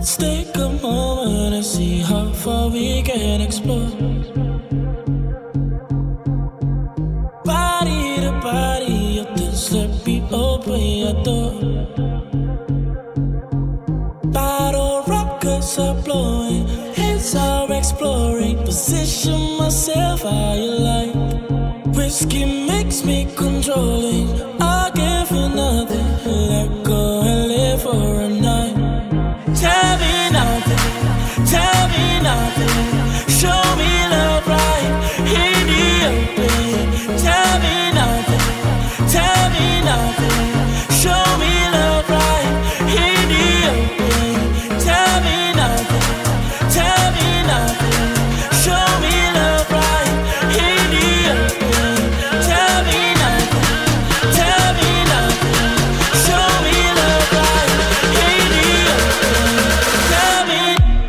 Let's take a moment and see how far we can explore. Body to body, just let me open your door. Bottle rockets are blowing, heads are exploring. Position myself how you like. Whiskey makes me controlling. I'll give you nothing. Let go and live for a night. Tell me nothing, tell me nothing. Show me love right in the open. Tell me nothing, tell me nothing. Show me love right in the open. Tell me nothing, tell me nothing. Show me love right in the open. Tell me nothing, tell me nothing. Show me love right in the open. Tell me.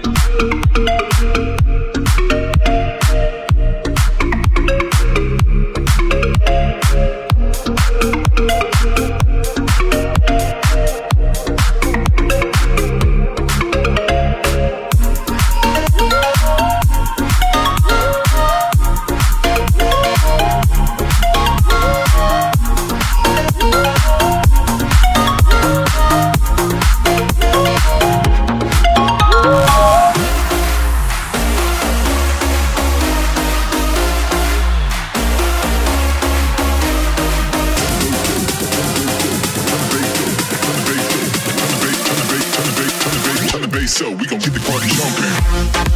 So we gon' keep the party jumping.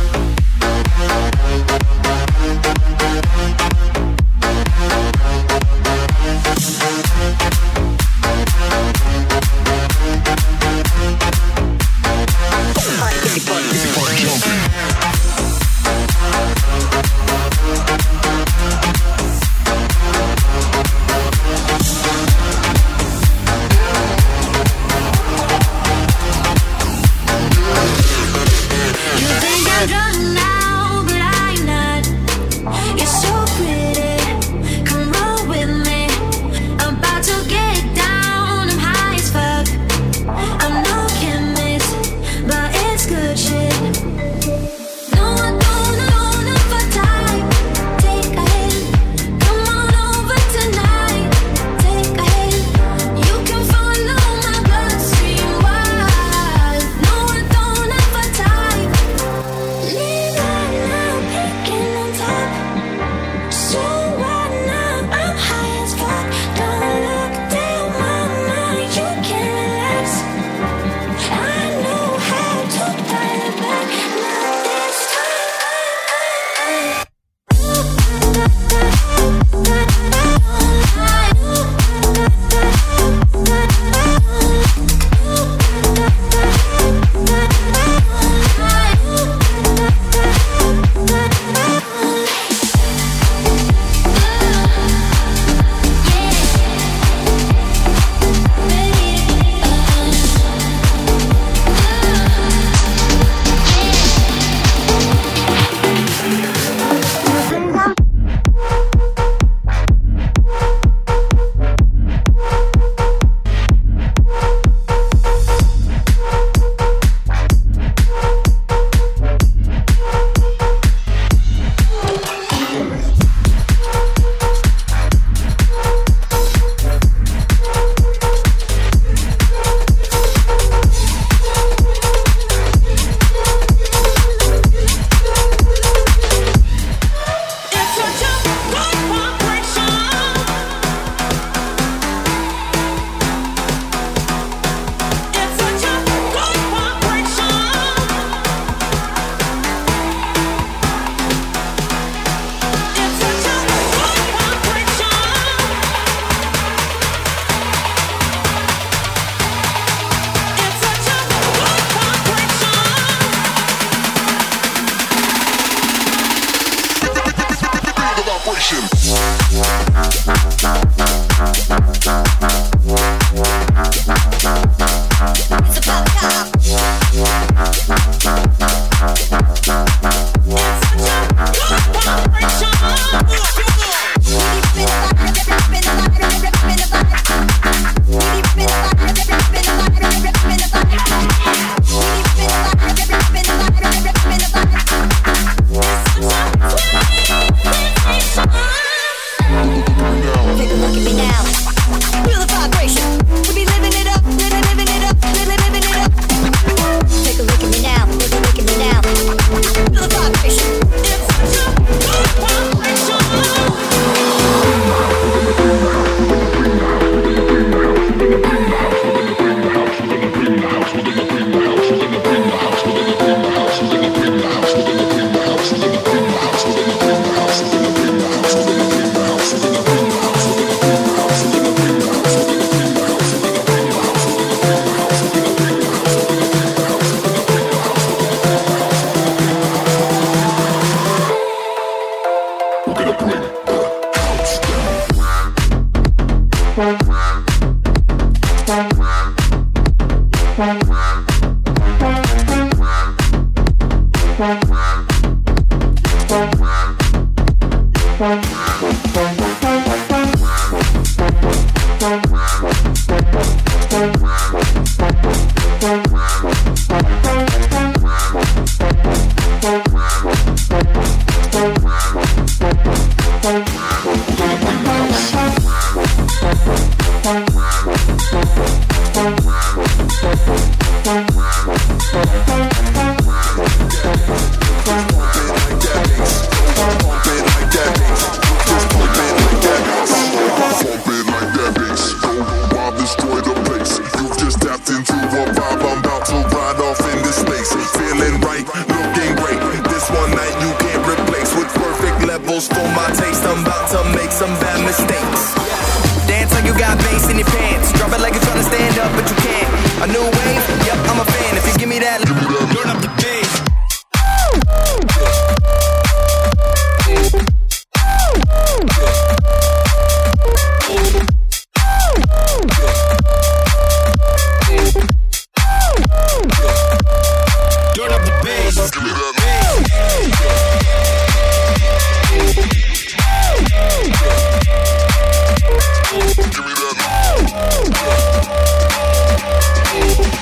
For my taste, I'm about to make some bad mistakes. Dance like you got bass in your pants. Drop it like you're trying to stand up, but you can't. A new wave? Yep, I'm a fan. If you give me that, turn up the bass. Turn up the bass. Give me that. Give me that.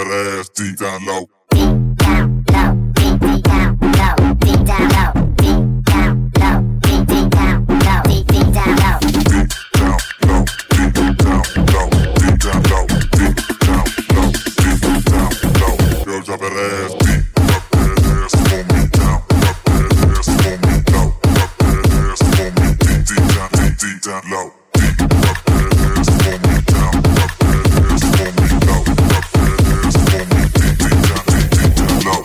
that ass deep down low. Deep down low, deep down low, deep down low, deep down low, deep down low, deep down low. Deep down low, deep down low, deep down low, deep down low, deep down low. Girl, drop that ass deep, drop that ass for me down, drop that ass for me low, drop that ass for me deep down low, deep drop that ass for me down, drop that ass for me low, drop that ass for me deep down low.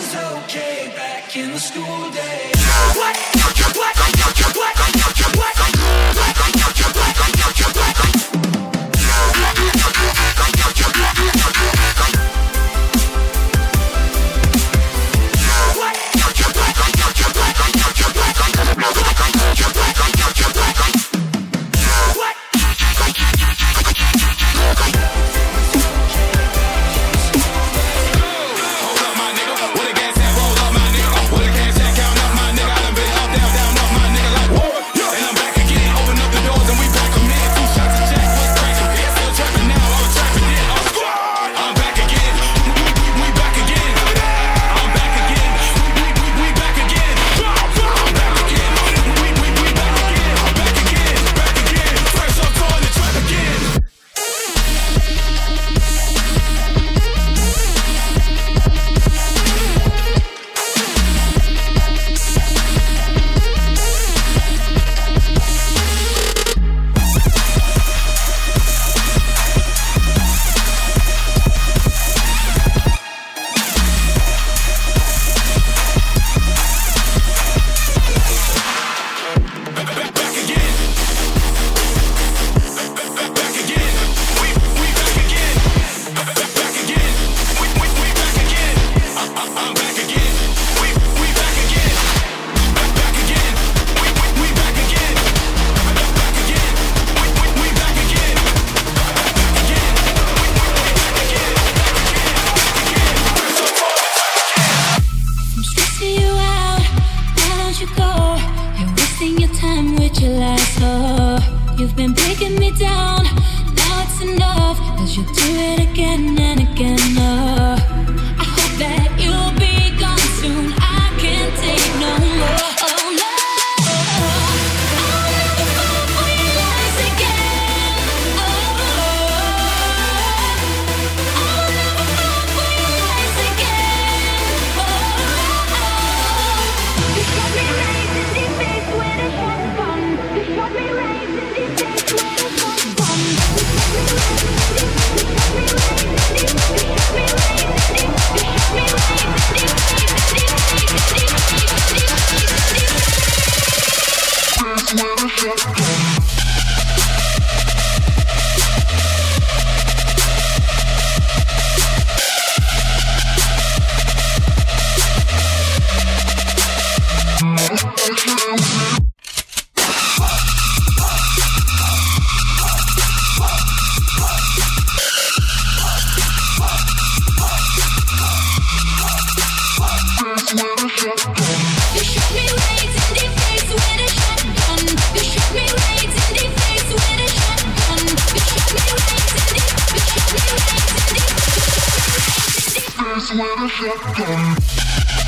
in the school day. What? I'm back again. We back again. Back again. We back again. Back again. We back again. Back again. I'm stressing you out. Why don't you go? You're wasting your time with your lies. Oh, you've been breaking me down. Now it's enough, 'cause you do it again and again. Oh, I hope that you'll be gone soon. I can't take no more. Oh no, I'll never fall for your lies again. Oh, I'll never fall for your lies again. Oh, you shot me right in the face with a shotgun. You shot me right in the face with a shotgun. With a shotgun.